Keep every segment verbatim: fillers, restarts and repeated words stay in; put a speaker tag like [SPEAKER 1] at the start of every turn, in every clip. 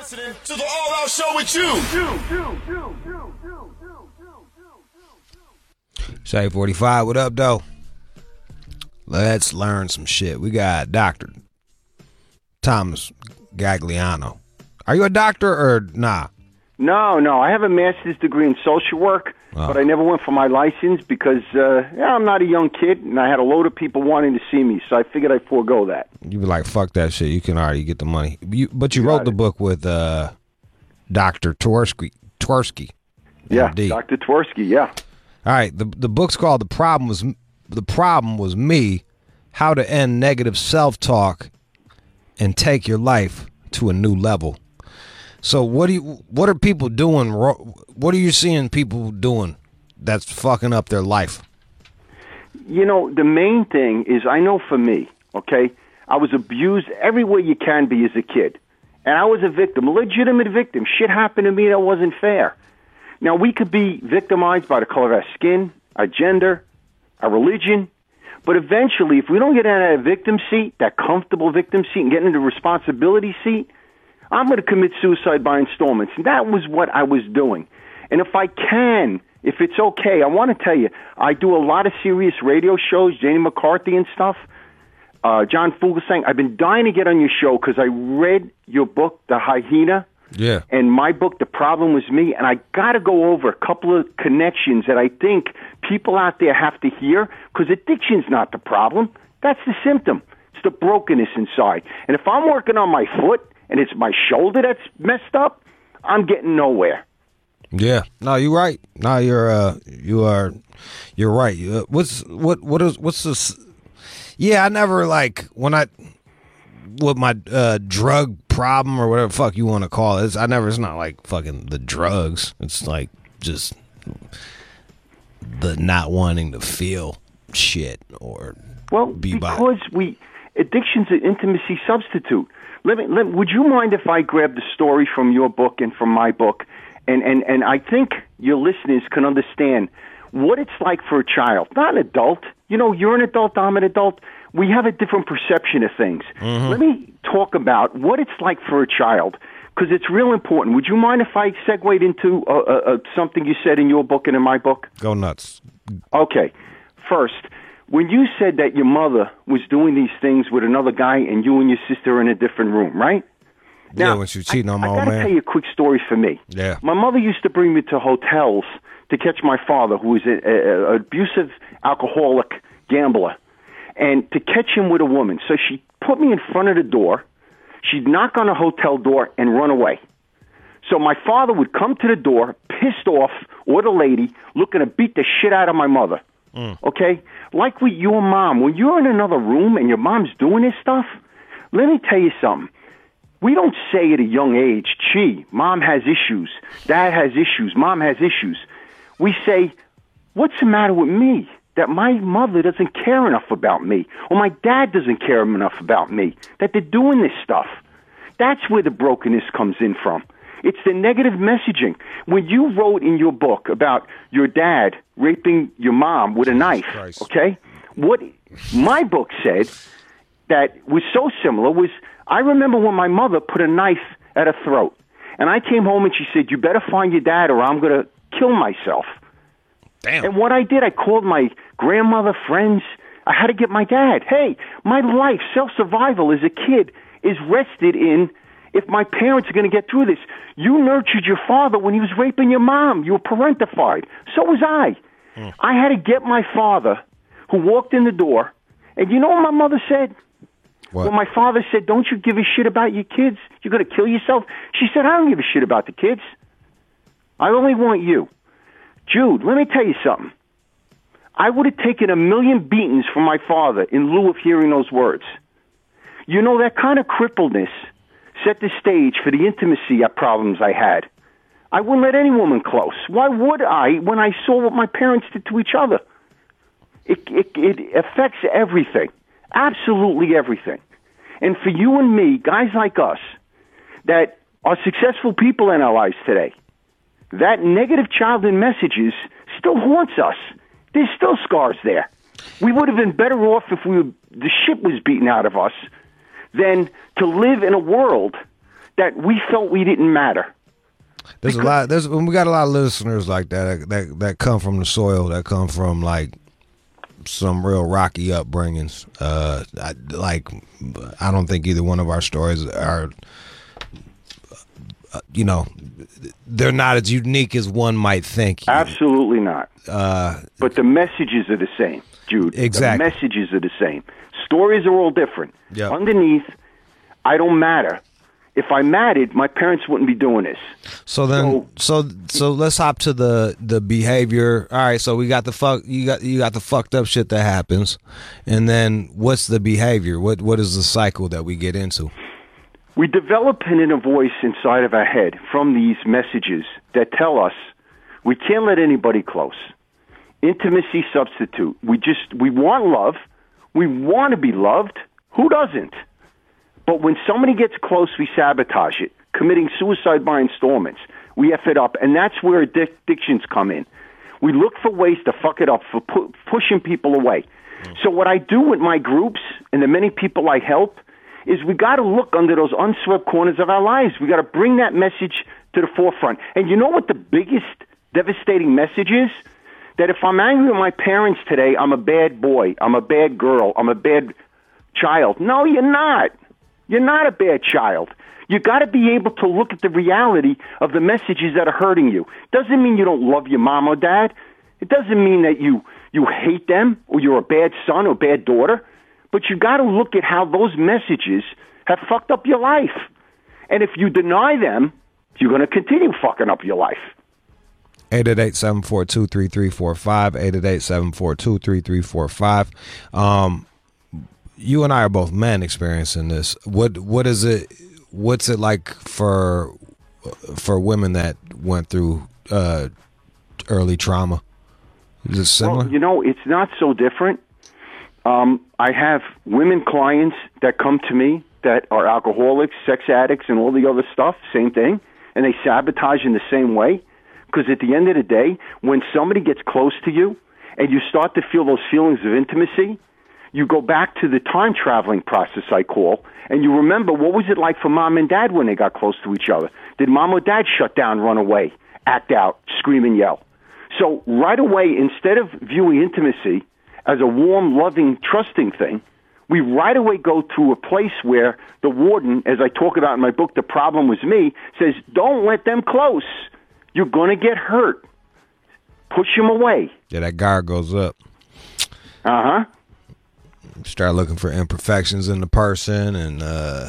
[SPEAKER 1] listening to the All Out Show with you.
[SPEAKER 2] Say forty-five, what up, though? Let's learn some shit. We got Doctor Thomas Gagliano. Are you a doctor or nah?
[SPEAKER 3] No, no. I have a master's degree in social work, oh. but I never went for my license because uh, yeah, I'm not a young kid, and I had a load of people wanting to see me, so I figured I'd forego that.
[SPEAKER 2] You be like, fuck that shit. You can already get the money. You, but you, you wrote the book with uh, Doctor Twersky. Twersky.
[SPEAKER 3] Yeah,
[SPEAKER 2] M D.
[SPEAKER 3] Doctor Twersky, yeah.
[SPEAKER 2] All right, the the book's called The Problem Was The Problem Was Me, How to End Negative Self-Talk and Take Your Life to a New Level. So what do you, what are people doing? What are you seeing people doing that's fucking up their life?
[SPEAKER 3] You know, the main thing is, I know for me, okay, I was abused everywhere you can be as a kid. And I was a victim, a legitimate victim. Shit happened to me that wasn't fair. Now, we could be victimized by the color of our skin, our gender, our religion. But eventually, if we don't get out of that victim seat, that comfortable victim seat, and get into the responsibility seat, I'm going to commit suicide by installments. And that was what I was doing. And if I can, if it's okay, I want to tell you, I do a lot of serious radio shows, Jenny McCarthy and stuff, uh, John Fugelsang. I've been dying to get on your show because I read your book, The Hyena,
[SPEAKER 2] yeah,
[SPEAKER 3] and my book, The Problem Was Me, and I got to go over a couple of connections that I think people out there have to hear, because addiction's not the problem. That's the symptom. It's the brokenness inside. And if I'm working on my foot, and it's my shoulder that's messed up, I'm getting nowhere.
[SPEAKER 2] Yeah, no, you're right. No, you're uh, you are, you're right. Uh, what's what what is what's this? Yeah, I never like when I with my uh, drug problem or whatever the fuck you want to call it. It's, I never. It's not like fucking the drugs. It's like just the not wanting to feel shit or
[SPEAKER 3] well
[SPEAKER 2] be
[SPEAKER 3] because
[SPEAKER 2] by.
[SPEAKER 3] we addiction's an intimacy substitute. Let me, let, would you mind if I grab the story from your book and from my book? And, and, and I think your listeners can understand what it's like for a child, not an adult. You know, you're an adult, I'm an adult. We have a different perception of things. Mm-hmm. Let me talk about what it's like for a child, because it's real important. Would you mind if I segued into uh, uh, something you said in your book and in my book?
[SPEAKER 2] Go nuts.
[SPEAKER 3] Okay. First, when you said that your mother was doing these things with another guy and you and your sister are in a different room, right?
[SPEAKER 2] Yeah,
[SPEAKER 3] now,
[SPEAKER 2] when she was cheating
[SPEAKER 3] I,
[SPEAKER 2] on my
[SPEAKER 3] I
[SPEAKER 2] old
[SPEAKER 3] gotta
[SPEAKER 2] man.
[SPEAKER 3] tell you a quick story for me.
[SPEAKER 2] Yeah.
[SPEAKER 3] My mother used to bring me to hotels to catch my father, who was an abusive, alcoholic gambler, and to catch him with a woman. So she put me in front of the door. She'd knock on a hotel door and run away. So my father would come to the door, pissed off, or the lady, looking to beat the shit out of my mother. Mm. Okay? Like with your mom, when you're in another room and your mom's doing this stuff, let me tell you something. We don't say at a young age, gee, mom has issues, dad has issues, mom has issues. We say, what's the matter with me? That my mother doesn't care enough about me, or my dad doesn't care enough about me, that they're doing this stuff. That's where the brokenness comes in from. It's the negative messaging. When you wrote in your book about your dad raping your mom with a knife,
[SPEAKER 2] Christ.
[SPEAKER 3] okay, what my book said that was so similar was, I remember when my mother put a knife at her throat, and I came home and she said, you better find your dad or I'm going to kill myself.
[SPEAKER 2] Damn.
[SPEAKER 3] And what I did, I called my grandmother, friends. I had to get my dad. Hey, my life, self-survival as a kid is rested in if my parents are going to get through this. You nurtured your father when he was raping your mom. You were parentified. So was I. Mm. I had to get my father, who walked in the door, and you know what my mother said?
[SPEAKER 2] What?
[SPEAKER 3] When my father said, don't you give a shit about your kids? You're going to kill yourself? She said, I don't give a shit about the kids. I only want you. Jude, let me tell you something. I would have taken a million beatings from my father in lieu of hearing those words. You know, that kind of crippledness set the stage for the intimacy problems I had. I wouldn't let any woman close. Why would I when I saw what my parents did to each other? It, it, it affects everything, absolutely everything. And for you and me, guys like us, that are successful people in our lives today, that negative childhood messages still haunts us. There's still scars there. We would have been better off if we were, the shit was beaten out of us than to live in a world that we felt we didn't matter.
[SPEAKER 2] There's because, a lot. There's we got a lot of listeners like that, that that come from the soil, that come from like some real rocky upbringings. Uh, I, like I don't think either one of our stories are, uh, you know, they're not as unique as one might think.
[SPEAKER 3] Absolutely not.
[SPEAKER 2] Uh,
[SPEAKER 3] but the messages are the same, Jude.
[SPEAKER 2] Exactly.
[SPEAKER 3] The messages are the same. Stories are all different.
[SPEAKER 2] Yep.
[SPEAKER 3] Underneath, I don't matter. If I mattered, my parents wouldn't be doing this.
[SPEAKER 2] So then, so so, so let's hop to the, the behavior. All right, so we got the fuck you got you got the fucked up shit that happens, and then what's the behavior? What what is the cycle that we get into?
[SPEAKER 3] We develop an inner voice inside of our head from these messages that tell us we can't let anybody close. Intimacy substitute. We just we want love. We want to be loved. Who doesn't? But when somebody gets close, we sabotage it, committing suicide by installments. We F it up, and that's where addictions come in. We look for ways to fuck it up, for pu- pushing people away. Mm. So what I do with my groups and the many people I help is we got to look under those unswept corners of our lives. We got to bring that message to the forefront. And you know what the biggest devastating message is? That if I'm angry with my parents today, I'm a bad boy, I'm a bad girl, I'm a bad child. No, you're not. You're not a bad child. You got to be able to look at the reality of the messages that are hurting you. Doesn't mean you don't love your mom or dad. It doesn't mean that you, you hate them or you're a bad son or bad daughter. But you got to look at how those messages have fucked up your life. And if you deny them, you're going to continue fucking up your life.
[SPEAKER 2] eight eight eight, seven four two, three three four five, eight eight eight, seven four two, three three four five. Um, you and I are both men experiencing this. What what is it? What's it like for for women that went through uh, early trauma? Is it similar?
[SPEAKER 3] Well, you know, it's not so different. Um, I have women clients that come to me that are alcoholics, sex addicts, and all the other stuff. Same thing, and they sabotage in the same way. Because at the end of the day, when somebody gets close to you and you start to feel those feelings of intimacy, you go back to the time traveling process I call, and you remember what was it like for mom and dad when they got close to each other? Did mom or dad shut down, run away, act out, scream and yell? So right away, instead of viewing intimacy as a warm, loving, trusting thing, we right away go to a place where the warden, as I talk about in my book, The Problem Was Me, says, don't let them close. You're going to get hurt. Push them away.
[SPEAKER 2] Yeah, that guard goes up.
[SPEAKER 3] Uh-huh.
[SPEAKER 2] Start looking for imperfections in the person, and uh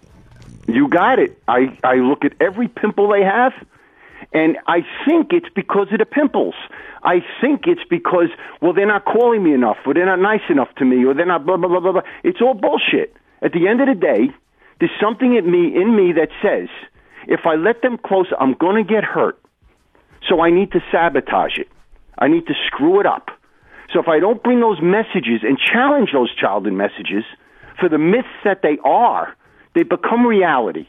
[SPEAKER 3] you got it. I, I look at every pimple they have, and I think it's because of the pimples. I think it's because, well, they're not calling me enough, or they're not nice enough to me, or they're not blah, blah, blah, blah, blah. It's all bullshit. At the end of the day, there's something in me, in me that says, if I let them close, I'm going to get hurt. So I need to sabotage it. I need to screw it up. So if I don't bring those messages and challenge those childhood messages for the myths that they are, they become reality.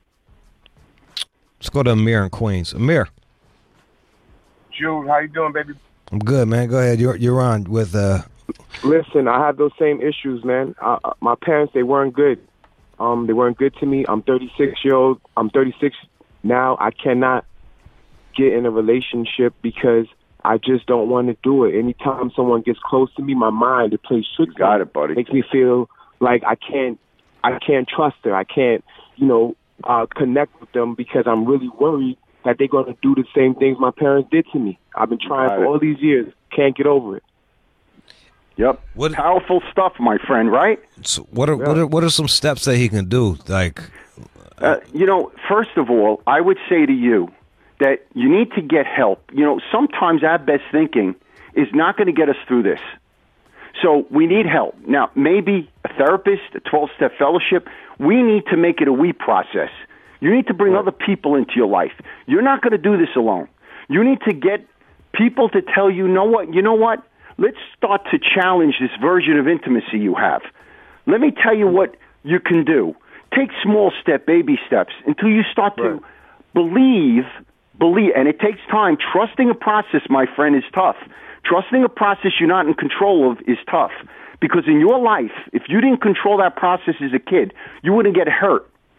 [SPEAKER 2] Let's go to Amir in Queens. Amir.
[SPEAKER 4] Jude, how you doing, baby?
[SPEAKER 2] I'm good, man. Go ahead. You're you're on with. Uh...
[SPEAKER 4] Listen, I have those same issues, man. Uh, my parents, they weren't good. Um, they weren't good to me. I'm thirty-six year old. I'm thirty-six now. I cannot get in a relationship because I just don't want to do it. Anytime someone gets close to me, my mind, it plays tricks.
[SPEAKER 3] Got it, buddy.
[SPEAKER 4] Makes me feel like I can't, I can't trust her. I can't, you know, uh, connect with them because I'm really worried that they're going to do the same things my parents did to me. I've been trying
[SPEAKER 3] Got
[SPEAKER 4] for
[SPEAKER 3] it.
[SPEAKER 4] all these years. Can't get over it.
[SPEAKER 3] Yep.
[SPEAKER 2] What,
[SPEAKER 3] Powerful stuff, my friend, right?
[SPEAKER 2] So what are
[SPEAKER 4] Yeah.
[SPEAKER 2] what are what are some steps that he can do? Like,
[SPEAKER 3] Uh, you know, first of all, I would say to you that you need to get help. You know, sometimes our best thinking is not going to get us through this. So we need help. Now, maybe a therapist, a twelve-step fellowship, we need to make it a we process. You need to bring other people into your life. You're not going to do this alone. You need to get people to tell you, know what, you know what? Let's start to challenge this version of intimacy you have. Let me tell you what you can do. Take small step, baby steps, until you start to
[SPEAKER 4] Right.
[SPEAKER 3] believe, believe, and it takes time. Trusting a process, my friend, is tough. Trusting a process you're not in control of is tough. Because in your life, if you didn't control that process as a kid, you wouldn't get hurt.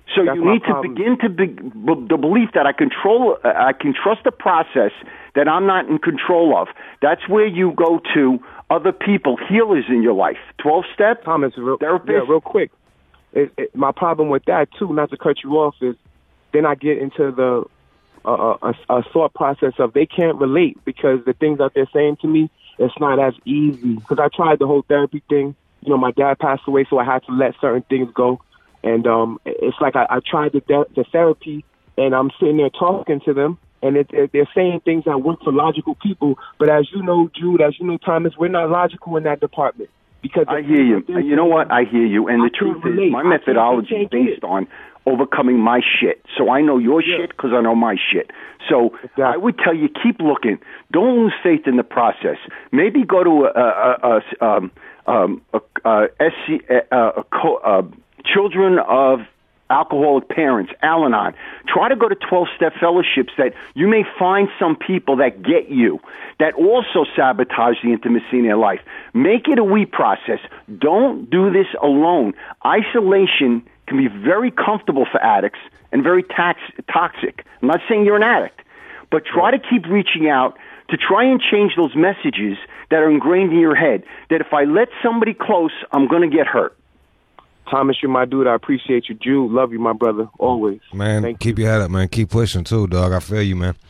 [SPEAKER 3] So
[SPEAKER 4] That's
[SPEAKER 3] you
[SPEAKER 4] my
[SPEAKER 3] need
[SPEAKER 4] problem.
[SPEAKER 3] to begin to be, b- the belief that I control, uh, I can trust the process that I'm not in control of. That's where you go to other people, healers in your life. twelve step
[SPEAKER 4] Thomas, real,
[SPEAKER 3] therapist.
[SPEAKER 4] yeah, real quick. It, it, my problem with that too, not to cut you off, is then I get into the uh, a, a thought process of they can't relate because the things that they're saying to me, it's not as easy. Because I tried the whole therapy thing. You know, my dad passed away, so I had to let certain things go. And um, it's like I, I tried the, the therapy, and I'm sitting there talking to them, and it, it, they're saying things that work for logical people. But as you know, Jude, as you know, Thomas, we're not logical in that department. Because
[SPEAKER 3] I hear you. You know what? I hear you. And the
[SPEAKER 4] I
[SPEAKER 3] truth
[SPEAKER 4] can't
[SPEAKER 3] is,
[SPEAKER 4] relate.
[SPEAKER 3] my
[SPEAKER 4] I can't-
[SPEAKER 3] methodology
[SPEAKER 4] I
[SPEAKER 3] is
[SPEAKER 4] can't get
[SPEAKER 3] based
[SPEAKER 4] it.
[SPEAKER 3] on overcoming my shit. So I know your
[SPEAKER 4] Yeah.
[SPEAKER 3] shit because I know my shit. So
[SPEAKER 4] Exactly.
[SPEAKER 3] I would tell you, keep looking. Don't lose faith in the process. Maybe go to a, a, a, um, um, a, a, S C, a, a, co- uh, Children of Alcoholic Parents, Al-Anon. Try to go to twelve-step fellowships that you may find some people that get you, that also sabotage the intimacy in their life. Make it a we process. Don't do this alone. Isolation can be very comfortable for addicts and very tax- toxic. I'm not saying you're an addict, but try to keep reaching out to try and change those messages that are ingrained in your head, that if I let somebody close, I'm going to get hurt.
[SPEAKER 4] Thomas, you're my dude. I appreciate you. Jude, love you, my brother, always.
[SPEAKER 2] Man,
[SPEAKER 4] Thank
[SPEAKER 2] keep your head up, man. Keep pushing, too, dog. I feel you, man.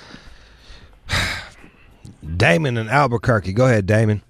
[SPEAKER 2] Damon in Albuquerque. Go ahead, Damon.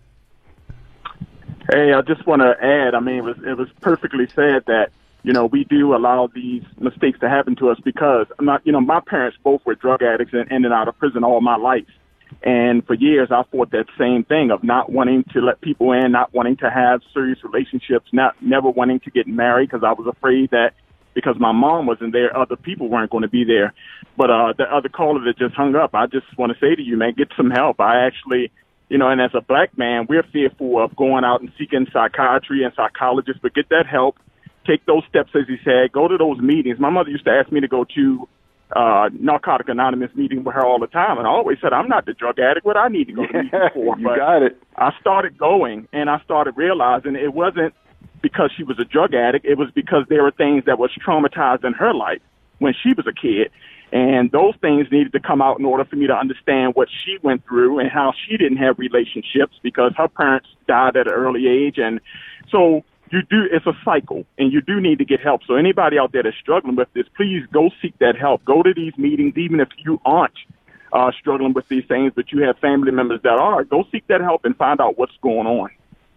[SPEAKER 5] Hey, I just want to add, I mean, it was, it was perfectly said that, you know, we do allow these mistakes to happen to us because, I'm not, you know, my parents both were drug addicts and in and out of prison all my life. And for years, I fought that same thing of not wanting to let people in, not wanting to have serious relationships, not never wanting to get married because I was afraid that because my mom wasn't there, other people weren't going to be there. But uh, the other caller that just hung up, I just want to say to you, man, get some help. I actually, you know, and as a black man, we're fearful of going out and seeking psychiatry and psychologists, but get that help. Take those steps, as he said. Go to those meetings. My mother used to ask me to go to uh, Narcotic Anonymous meeting with her all the time, and I always said, I'm not the drug addict. What I need to go to meetings for?
[SPEAKER 3] You
[SPEAKER 5] But
[SPEAKER 3] got it.
[SPEAKER 5] I started going, and I started realizing it wasn't because she was a drug addict. It was because there were things that was traumatized in her life when she was a kid, and those things needed to come out in order for me to understand what she went through and how she didn't have relationships because her parents died at an early age. And so you do, it's a cycle, and you do need to get help. So anybody out there that's struggling with this, please go seek that help. Go to these meetings, even if you aren't uh, struggling with these things, but you have family members that are. Go seek that help and find out what's going on.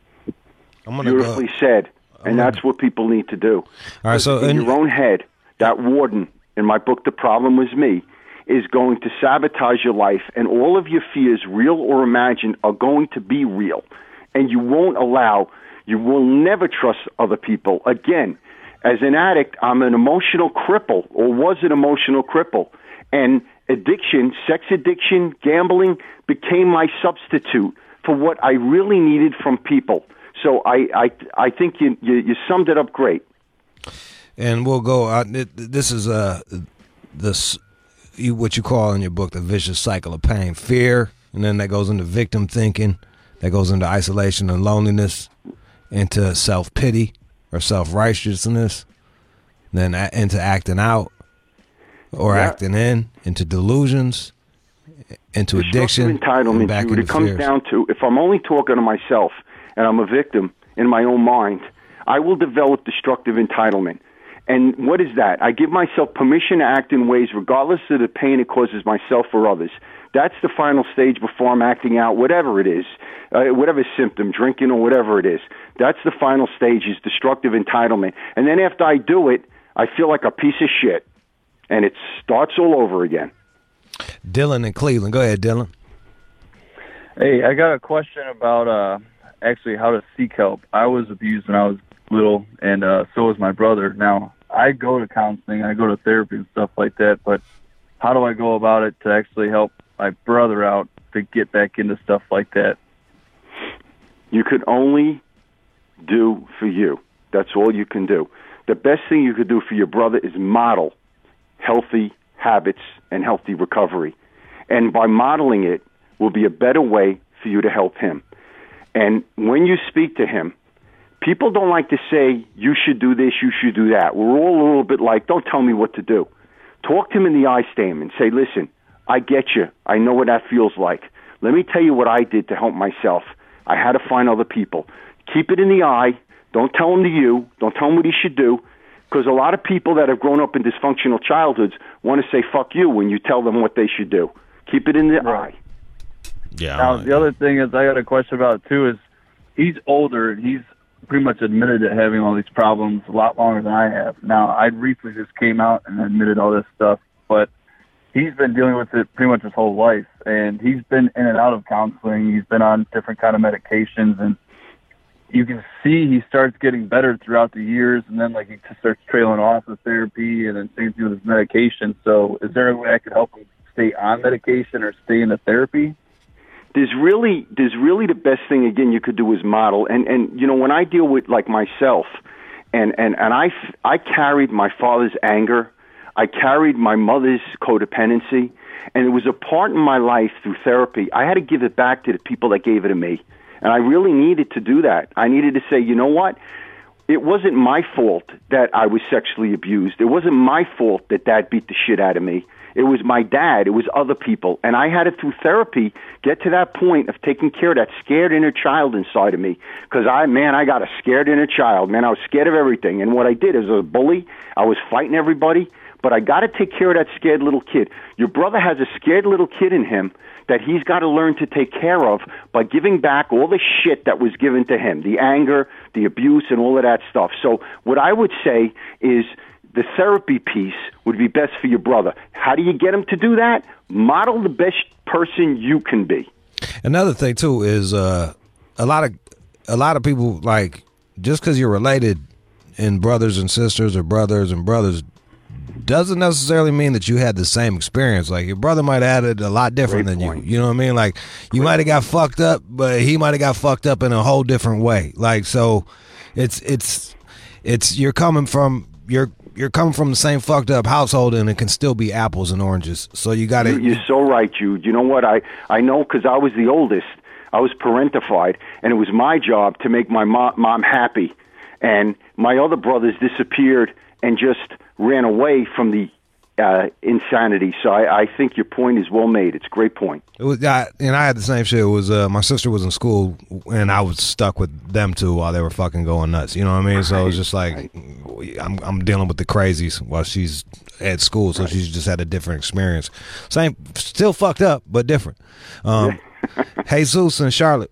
[SPEAKER 2] I'm gonna
[SPEAKER 3] Beautifully
[SPEAKER 2] go.
[SPEAKER 3] said. And
[SPEAKER 2] gonna-
[SPEAKER 3] that's what people need to do.
[SPEAKER 2] All right, so
[SPEAKER 3] in
[SPEAKER 2] and,
[SPEAKER 3] your own head, that warden in my book, The Problem Was Me, is going to sabotage your life, and all of your fears, real or imagined, are going to be real. And you won't allow, you will never trust other people. Again, as an addict, I'm an emotional cripple, or was an emotional cripple. And addiction, sex addiction, gambling, became my substitute for what I really needed from people. So I, I, I think you, you, you summed it up great.
[SPEAKER 2] and we'll go. Uh, this is uh, this you, what you call in your book the vicious cycle of pain, fear, and then that goes into victim thinking, that goes into isolation and loneliness, into self pity or self righteousness, then a- into acting out or
[SPEAKER 3] Yeah.
[SPEAKER 2] acting in, into delusions, into addiction,
[SPEAKER 3] Destructive
[SPEAKER 2] and
[SPEAKER 3] entitlement,
[SPEAKER 2] back
[SPEAKER 3] Jude.
[SPEAKER 2] into
[SPEAKER 3] It comes
[SPEAKER 2] fears.
[SPEAKER 3] down to, if I'm only talking to myself and I'm a victim in my own mind, I will develop destructive entitlement. And what is that? I give myself permission to act in ways regardless of the pain it causes myself or others. That's the final stage before I'm acting out, whatever it is, uh, whatever symptom, drinking or whatever it is. That's the final stage, is destructive entitlement. And then after I do it, I feel like a piece of shit. And it starts all over again.
[SPEAKER 2] Dylan in Cleveland. Go ahead, Dylan.
[SPEAKER 6] Hey, I got a question about uh, actually how to seek help. I was abused when I was little, and uh, so was my brother. Now, I go to counseling, I go to therapy and stuff like that, but how do I go about it to actually help my brother out to get back into stuff like that?
[SPEAKER 3] You could only do for you. That's all you can do. The best thing you could do for your brother is model healthy habits and healthy recovery. And by modeling it will be a better way for you to help him. And when you speak to him, People don't like to say, you should do this, you should do that. We're all a little bit like, don't tell me what to do. Talk to him in the eye, Stamen, and say, listen, I get you. I know what that feels like. Let me tell you what I did to help myself. I had to find other people. Keep it in the eye. Don't tell him to you. Don't tell him what he should do. Because a lot of people that have grown up in dysfunctional childhoods want to say, fuck you, when you tell them what they should do. Keep it in the
[SPEAKER 6] right.
[SPEAKER 3] eye.
[SPEAKER 2] Yeah.
[SPEAKER 6] Now, the other thing is I got a question about it, too, is he's older, and he's pretty much admitted to having all these problems a lot longer than I have. Now, I recently just came out and admitted all this stuff, but he's been dealing with it pretty much his whole life, and he's been in and out of counseling. He's been on different kind of medications, and you can see he starts getting better throughout the years, and then like he just starts trailing off with therapy, and then same thing with his medication. So is there a way I could help him stay on medication or stay in the therapy?
[SPEAKER 3] There's really, there's really the best thing, again, you could do is model. And, and you know, when I deal with, like, myself, and, and, and I, I carried my father's anger, I carried my mother's codependency, and it was a part in my life through therapy. I had to give it back to the people that gave it to me. And I really needed to do that. I needed to say, you know what? It wasn't my fault that I was sexually abused. It wasn't my fault that Dad beat the shit out of me. It was my dad. It was other people. And I had to, through therapy, get to that point of taking care of that scared inner child inside of me. Because I, man, I got a scared inner child. Man, I was scared of everything. And what I did as a bully, I was fighting everybody. But I got to take care of that scared little kid. Your brother has a scared little kid in him that he's got to learn to take care of by giving back all the shit that was given to him, the anger, the abuse, and all of that stuff. So what I would say is the therapy piece would be best for your brother. How do you get him to do that? Model the best person you can be.
[SPEAKER 2] Another thing too is uh, a lot of a lot of people, like, just because you're related in brothers and sisters or brothers and brothers doesn't necessarily mean that you had the same experience. Like, your brother might have had it a lot different
[SPEAKER 3] Great
[SPEAKER 2] than
[SPEAKER 3] point.
[SPEAKER 2] you. You know what I mean? Like, you might have got fucked up, but he might have got fucked up in a whole different way. Like, so it's it's it's you're coming from you're you're coming from the same fucked up household, and it can still be apples and oranges. So you got to.
[SPEAKER 3] You're so right, Jude. You know what? I I know because I was the oldest. I was parentified, and it was my job to make my mom, mom happy. And my other brothers disappeared and just ran away from the uh, insanity. So I, I think your point is well made. It's a great point.
[SPEAKER 2] It was, I, and I had the same shit. It was uh, my sister was in school, and I was stuck with them two while they were fucking going nuts. You know what I mean? Right. So it was just like, right. I'm I'm dealing with the crazies while she's at school, so right. she's just had a different experience. Same, still fucked up, but different. Um, Jesus and Charlotte.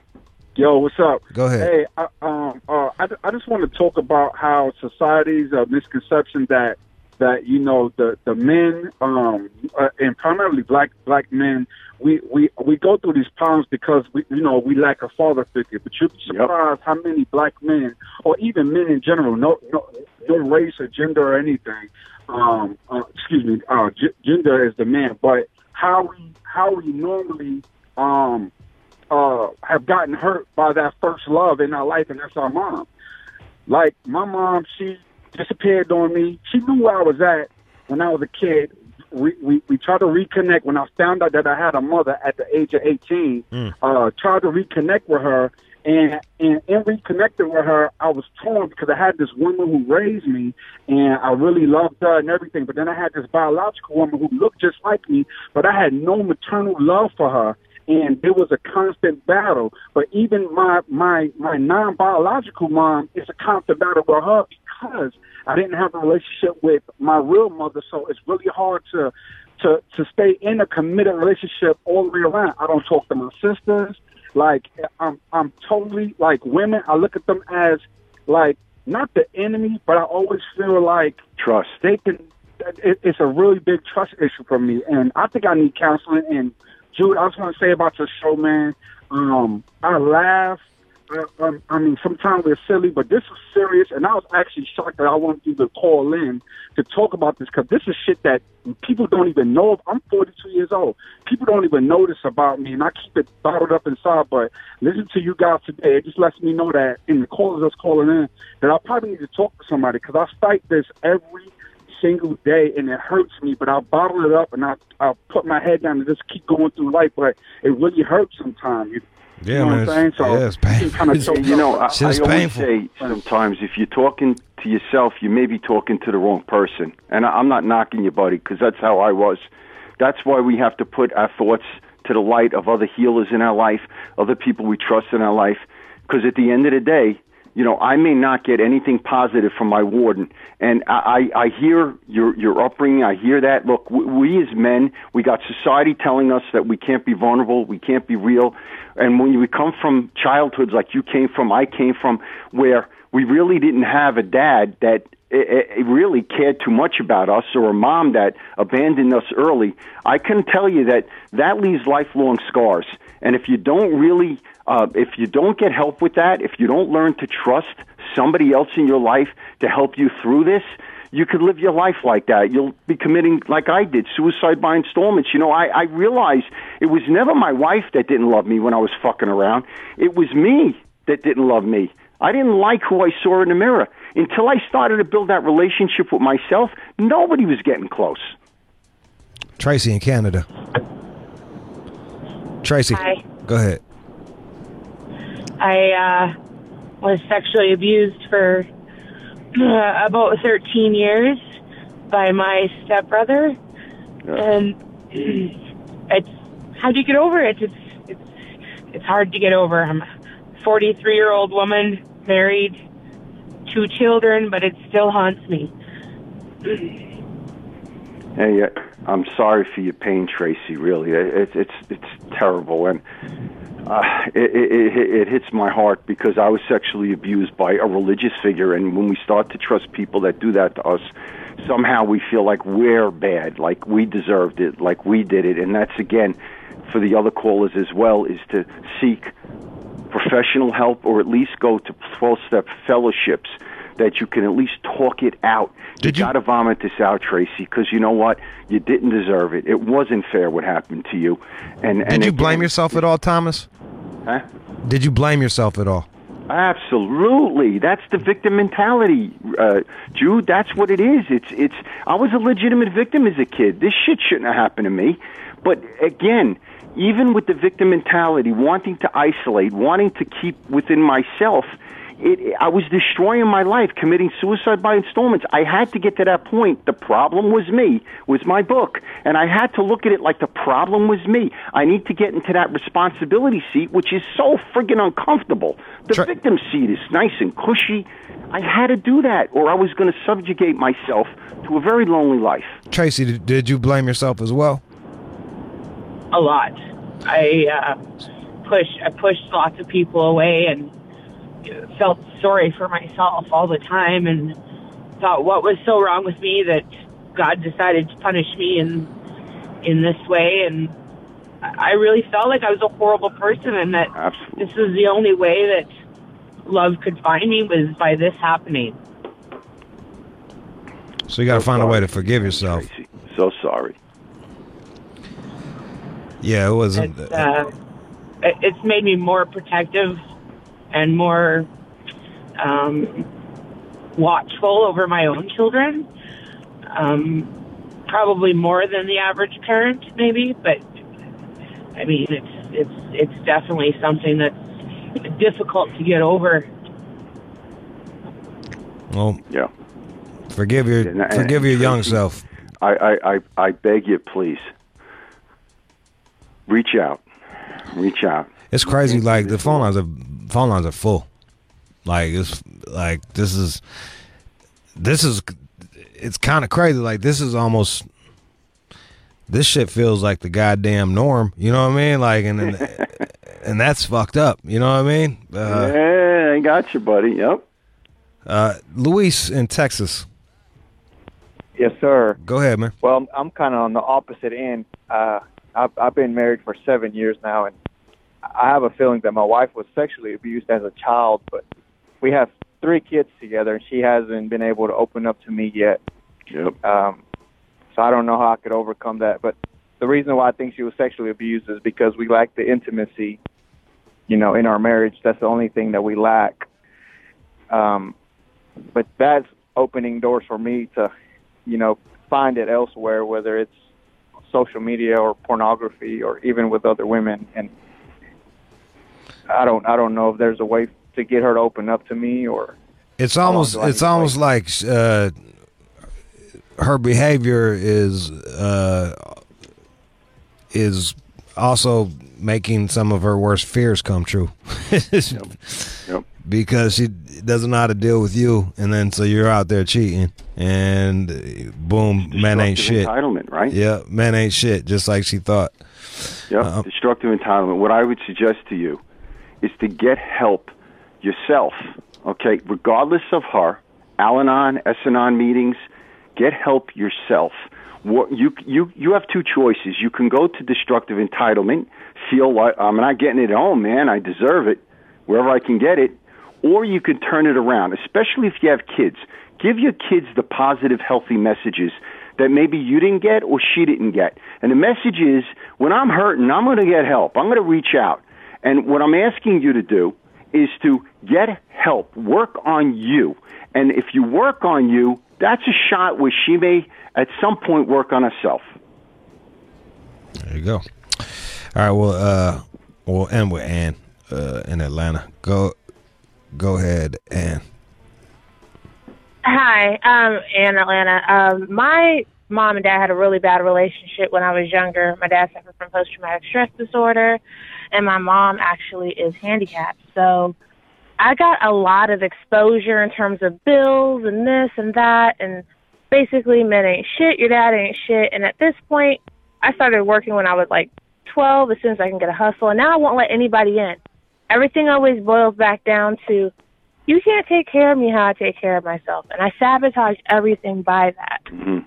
[SPEAKER 7] Yo, what's up?
[SPEAKER 2] Go ahead.
[SPEAKER 7] Hey, I, um, uh, I, I just want to talk about how society's uh, misconception that that you know the the men um, uh, and primarily black black men we, we we go through these problems because we you know we lack a father figure. But you'd be surprised yep. how many black men or even men in general, no no, no race or gender or anything. Um, uh, excuse me, uh, g- gender is the man, but how we how we normally um. Uh, have gotten hurt by that first love in our life, and that's our mom. Like, my mom, she disappeared on me. She knew where I was at when I was a kid. We, we, we tried to reconnect when I found out that I had a mother at the age of eighteen. Mm. Uh, tried to reconnect with her, and, and in reconnecting with her, I was torn because I had this woman who raised me, and I really loved her and everything. But then I had this biological woman who looked just like me, but I had no maternal love for her. And it was a constant battle. But even my my my non-biological mom, it's a constant battle with her because I didn't have a relationship with my real mother. So it's really hard to to to stay in a committed relationship all the way around. I don't talk to my sisters. Like, I'm I'm totally, like, women, I look at them as, like, not the enemy, but I always feel like
[SPEAKER 3] trust.
[SPEAKER 7] They can. It, it's a really big trust issue for me, and I think I need counseling. And Jude, I just want to say about your show, man. Um, I laugh. I, um, I mean, sometimes we're silly, but this is serious. And I was actually shocked that I wanted you to call in to talk about this because this is shit that people don't even know. I'm forty-two years old. People don't even know this about me, and I keep it bottled up inside. But listen to you guys today. It just lets me know that in the callers that's calling in that I probably need to talk to somebody because I fight this every single day, and it hurts me, but I'll bottle it up and I'll, I'll put my head down and just keep going through life, but it really hurts sometimes.
[SPEAKER 2] Yeah,
[SPEAKER 7] You know
[SPEAKER 2] man.
[SPEAKER 7] what I'm saying? So
[SPEAKER 2] yeah, it's painful.
[SPEAKER 7] kind of
[SPEAKER 2] It's-
[SPEAKER 3] You know, I, I
[SPEAKER 2] Shit's
[SPEAKER 3] always
[SPEAKER 2] painful.
[SPEAKER 3] say sometimes if you're talking to yourself, you may be talking to the wrong person. And I, I'm not knocking you, buddy, because that's how I was. That's why we have to put our thoughts to the light of other healers in our life, other people we trust in our life. Because at the end of the day, you know, I may not get anything positive from my warden. And I, I, I hear your, your upbringing. I hear that. Look, we, we as men, we got society telling us that we can't be vulnerable, we can't be real. And when we come from childhoods like you came from, I came from, where we really didn't have a dad that it, it really cared too much about us, or a mom that abandoned us early, I can tell you that that leaves lifelong scars. And if you don't really, uh, if you don't get help with that, if you don't learn to trust somebody else in your life to help you through this, you could live your life like that. You'll be committing, like I did, suicide by installments. You know, I, I realized it was never my wife that didn't love me when I was fucking around. It was me that didn't love me. I didn't like who I saw in the mirror. Until I started to build that relationship with myself, nobody was getting close.
[SPEAKER 2] Tracy in Canada. Tracy,
[SPEAKER 8] Hi.
[SPEAKER 2] go ahead.
[SPEAKER 8] I uh, was sexually abused for uh, about thirteen years by my stepbrother, and it's how do you get over it? It's it's it's hard to get over. I'm a forty-three-year-old woman, married, two children, but it still haunts me.
[SPEAKER 3] Hey, uh, I'm sorry for your pain, Tracy. Really, it's it's it's terrible, and uh, it, it it hits my heart because I was sexually abused by a religious figure, and when we start to trust people that do that to us, somehow we feel like we're bad, like we deserved it, like we did it, and that's again for the other callers as well, is to seek professional help or at least go to twelve-step fellowships that you can at least talk it out.
[SPEAKER 2] Did
[SPEAKER 3] you,
[SPEAKER 2] you
[SPEAKER 3] got to vomit this out, Tracy, because you know what? You didn't deserve it. It wasn't fair what happened to you. And
[SPEAKER 2] Did
[SPEAKER 3] and
[SPEAKER 2] you
[SPEAKER 3] again,
[SPEAKER 2] blame yourself at all, Thomas?
[SPEAKER 3] Huh?
[SPEAKER 2] Did you blame yourself at all?
[SPEAKER 3] Absolutely, that's the victim mentality, uh, Jude. That's what it is. It's it's. I was a legitimate victim as a kid. This shit shouldn't have happened to me. But again, even with the victim mentality, wanting to isolate, wanting to keep within myself, it, I was destroying my life, committing suicide by installments. I had to get to that point. The problem was me, was my book. And I had to look at it like the problem was me. I need to get into that responsibility seat, which is so friggin' uncomfortable. The
[SPEAKER 2] Tra-
[SPEAKER 3] victim seat is nice and cushy. I had to do that, or I was going to subjugate myself to a very lonely life.
[SPEAKER 2] Tracy, did, did you blame yourself as well?
[SPEAKER 8] A lot. I uh, pushed I pushed lots of people away and felt sorry for myself all the time and thought, what was so wrong with me that God decided to punish me in in this way? And I really felt like I was a horrible person, and that
[SPEAKER 3] Absolutely.
[SPEAKER 8] this was the only way that love could find me, was by this happening.
[SPEAKER 2] So you got to
[SPEAKER 3] So
[SPEAKER 2] find a way
[SPEAKER 3] sorry,
[SPEAKER 2] to forgive yourself.
[SPEAKER 3] Tracy. So sorry.
[SPEAKER 2] Yeah, it wasn't.
[SPEAKER 8] It's, uh, it- it's made me more protective and more um, watchful over my own children. Um, probably more than the average parent, maybe, but I mean, it's it's it's definitely something that's difficult to get over.
[SPEAKER 2] Well,
[SPEAKER 3] Yeah.
[SPEAKER 2] forgive your
[SPEAKER 3] And- and-
[SPEAKER 2] forgive your young
[SPEAKER 3] Tracy,
[SPEAKER 2] self.
[SPEAKER 3] I, I, I, I beg you, please, reach out. Reach out.
[SPEAKER 2] It's crazy. Like the phone lines are phone lines are full. Like it's like this is this is it's kind of crazy. Like this is almost this shit feels like the goddamn norm. You know what I mean? Like and and, and that's fucked up. You know what I mean? Uh,
[SPEAKER 3] yeah, I got you, buddy. Yep.
[SPEAKER 2] uh, Luis in Texas.
[SPEAKER 9] Yes, sir.
[SPEAKER 2] Go ahead, man.
[SPEAKER 9] Well, I'm, I'm kind of on the opposite end. Uh, I've, I've been married for seven years now, and I have a feeling that my wife was sexually abused as a child, but we have three kids together, and she hasn't been able to open up to me yet.
[SPEAKER 3] Yep.
[SPEAKER 9] Um, so I don't know how I could overcome that. But the reason why I think she was sexually abused is because we lack the intimacy, you know, in our marriage. That's the only thing that we lack. Um, but that's opening doors for me to, you know, find it elsewhere, whether it's social media or pornography or even with other women. And I don't I don't know if there's a way to get her to open up to me, or
[SPEAKER 2] it's almost it's almost like uh, her behavior is uh, is also making some of her worst fears come true.
[SPEAKER 3] Yep. Yep.
[SPEAKER 2] Because she doesn't know how to deal with you, and then so you're out there cheating, and boom, man ain't shit.
[SPEAKER 3] Entitlement, right?
[SPEAKER 2] Yeah, man ain't shit, just like she thought.
[SPEAKER 3] Yep,
[SPEAKER 2] uh,
[SPEAKER 3] destructive entitlement. What I would suggest to you is to get help yourself, okay? Regardless of her, Al-Anon, S-Anon meetings, get help yourself. What, you, you, you have two choices. You can go to destructive entitlement, feel like, I'm not getting it at home, man, I deserve it, wherever I can get it, or you could turn it around, especially if you have kids. Give your kids the positive, healthy messages that maybe you didn't get or she didn't get. And the message is, when I'm hurting, I'm going to get help. I'm going to reach out. And what I'm asking you to do is to get help. Work on you. And if you work on you, that's a shot where she may, at some point, work on herself.
[SPEAKER 2] There you go. All right, well, uh, we'll end with Ann uh, in Atlanta. Go, go ahead, Ann.
[SPEAKER 8] Hi, um, Ann, Atlanta. Um, my mom and dad had a really bad relationship when I was younger. My dad suffered from post-traumatic stress disorder, and my mom actually is handicapped. So I got a lot of exposure in terms of bills and this and that, and basically men ain't shit, your dad ain't shit. And at this point, I started working when I was like twelve, as soon as I can get a hustle, and now I won't let anybody in. Everything always boils back down to, you can't take care of me how I take care of myself. And I sabotage everything by that.
[SPEAKER 3] Mm-hmm.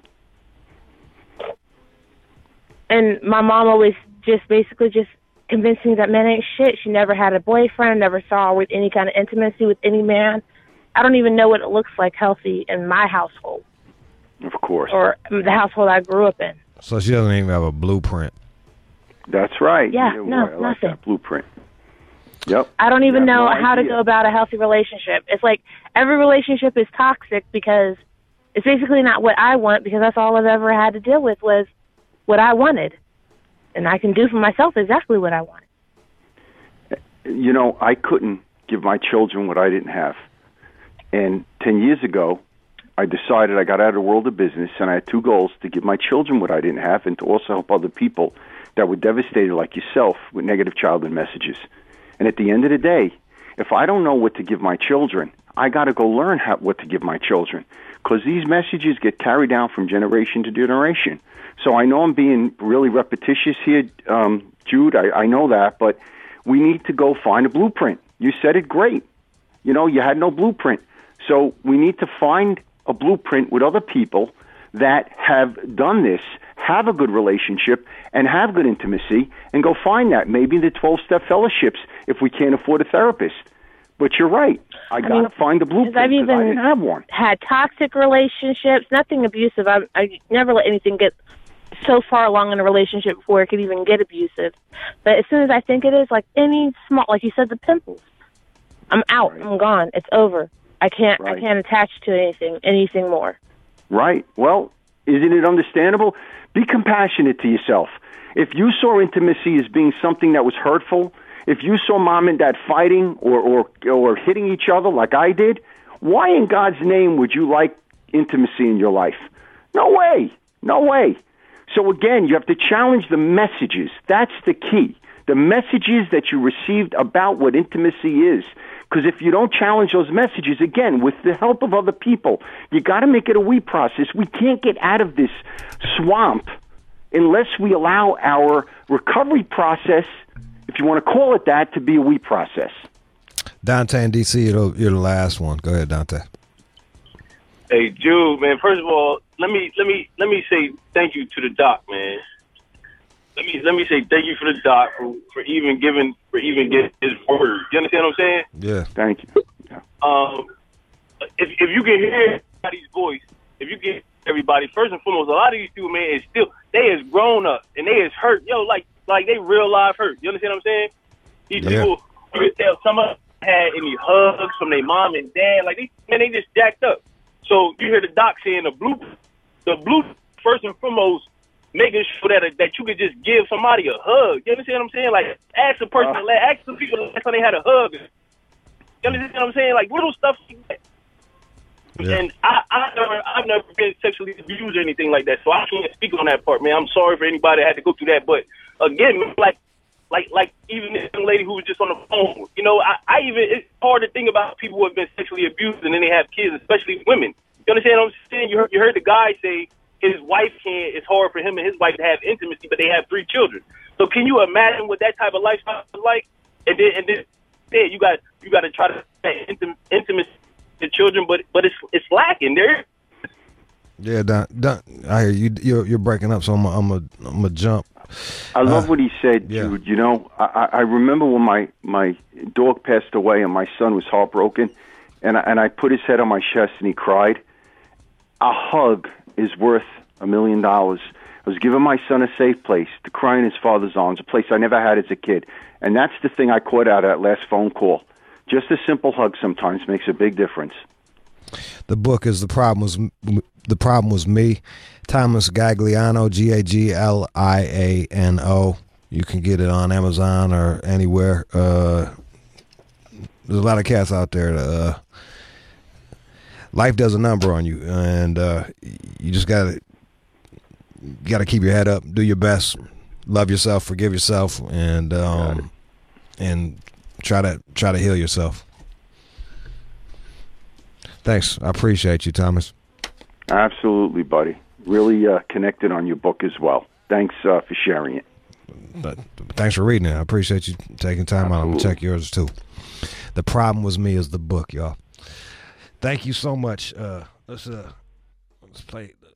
[SPEAKER 8] And my mom always just basically just convinced me that men ain't shit. She never had a boyfriend, never saw with any kind of intimacy with any man. I don't even know what it looks like healthy in my household.
[SPEAKER 3] Of course.
[SPEAKER 8] Or the household I grew up in.
[SPEAKER 2] So she doesn't even have a blueprint.
[SPEAKER 3] That's right.
[SPEAKER 8] Yeah,
[SPEAKER 3] yeah
[SPEAKER 8] no,
[SPEAKER 3] boy, I like
[SPEAKER 8] nothing.
[SPEAKER 3] that blueprint. Yep.
[SPEAKER 8] I don't even
[SPEAKER 3] You have
[SPEAKER 8] know
[SPEAKER 3] no
[SPEAKER 8] how to
[SPEAKER 3] idea.
[SPEAKER 8] go about a healthy relationship. It's like every relationship is toxic because it's basically not what I want, because that's all I've ever had to deal with was what I wanted. And I can do for myself exactly what I wanted.
[SPEAKER 3] You know, I couldn't give my children what I didn't have. And ten years ago, I decided I got out of the world of business, and I had two goals: to give my children what I didn't have, and to also help other people that were devastated like yourself with negative childhood messages. And at the end of the day, if I don't know what to give my children, I got to go learn how, what to give my children, because these messages get carried down from generation to generation. So I know I'm being really repetitious here, um, Jude, I, I know that, but we need to go find a blueprint. You said it great. You know, you had no blueprint. So we need to find a blueprint with other people that have done this, have a good relationship, and have good intimacy, and go find that. Maybe the twelve-step fellowships if we can't afford a therapist. But you're right. I, I got to find a blueprint,
[SPEAKER 8] I've even
[SPEAKER 3] I didn't have one.
[SPEAKER 8] had toxic relationships, nothing abusive. I, I never let anything get so far along in a relationship before it could even get abusive. But as soon as I think it is, like any small, like you said, the pimples, I'm out. Right. I'm gone. It's over. I can't. Right. I can't attach to anything, anything more.
[SPEAKER 3] Right. Well, isn't it understandable? Be compassionate to yourself. If you saw intimacy as being something that was hurtful, if you saw mom and dad fighting or, or, or hitting each other like I did, why in God's name would you like intimacy in your life? No way. No way. So again, you have to challenge the messages. That's the key. The messages that you received about what intimacy is. Because if you don't challenge those messages, again, with the help of other people, you got to make it a we process. We can't get out of this swamp unless we allow our recovery process, if you want to call it that, to be a we process.
[SPEAKER 2] Dante in D C, you're the last one. Go ahead, Dante.
[SPEAKER 10] Hey, Jude, man. First of all, let me let me let me say thank you to the doc, man. Let me let me say thank you for the doc for, for even giving for even getting his word. You understand what I'm saying?
[SPEAKER 2] Yeah.
[SPEAKER 3] Thank you. Yeah.
[SPEAKER 10] Um, if if you can hear everybody's voice, if you can everybody, first and foremost, a lot of these people, man, is still they is grown up and they is hurt. Yo, like like they real life hurt. You understand what I'm saying? These
[SPEAKER 2] Yeah.
[SPEAKER 10] people, you can tell some of them had any hugs from their mom and dad. Like they man, they just jacked up. So you hear the doc saying the blue, the blue first and foremost making sure that that you could just give somebody a hug. You understand what I'm saying? Like, ask a person, uh, ask some people the last time they had a hug. You understand what I'm saying? Like, little stuff like that. Yeah. And I, I never, I've never been sexually abused or anything like that, so I can't speak on that part, man. I'm sorry for anybody that had to go through that, but again, like, like, like even this young lady who was just on the phone, you know, I, I even, it's hard to think about people who have been sexually abused and then they have kids, especially women. You understand what I'm saying? You heard, you heard the guy say his wife can't, it's hard for him and his wife to have intimacy, but they have three children. So can you imagine what that type of lifestyle is like? And then, and then, yeah, you got, you got to try to have intim- intimacy. The children, but but it's it's lacking there.
[SPEAKER 2] Yeah, Don, Don, I hear you. You're, you're breaking up, so I'm a, I'm a, I'm a jump.
[SPEAKER 3] I love uh, what he said,
[SPEAKER 2] yeah.
[SPEAKER 3] Jude. You know, I, I remember when my, my dog passed away and my son was heartbroken, and I, and I put his head on my chest and he cried. A hug is worth a million dollars. I was giving my son a safe place to cry in his father's arms, a place I never had as a kid, and that's the thing I caught out of that last phone call. Just a simple hug sometimes makes a big difference.
[SPEAKER 2] The book is The Problem Was The Problem Was Me. Thomas Gagliano, G A G L I A N O. You can get it on Amazon or anywhere. Uh, there's a lot of cats out there that, uh, life does a number on you, and uh, you just gotta you gotta keep your head up, do your best, love yourself, forgive yourself, and um, and Try to try to heal yourself. Thanks. I appreciate you, Thomas.
[SPEAKER 3] Absolutely, buddy. Really uh, connected on your book as well. Thanks uh, for sharing it.
[SPEAKER 2] But thanks for reading it. I appreciate you taking time Absolutely. out. I'm going to check yours, too. The Problem Was Me is the book, y'all. Thank you so much. Uh, let's, uh, let's play...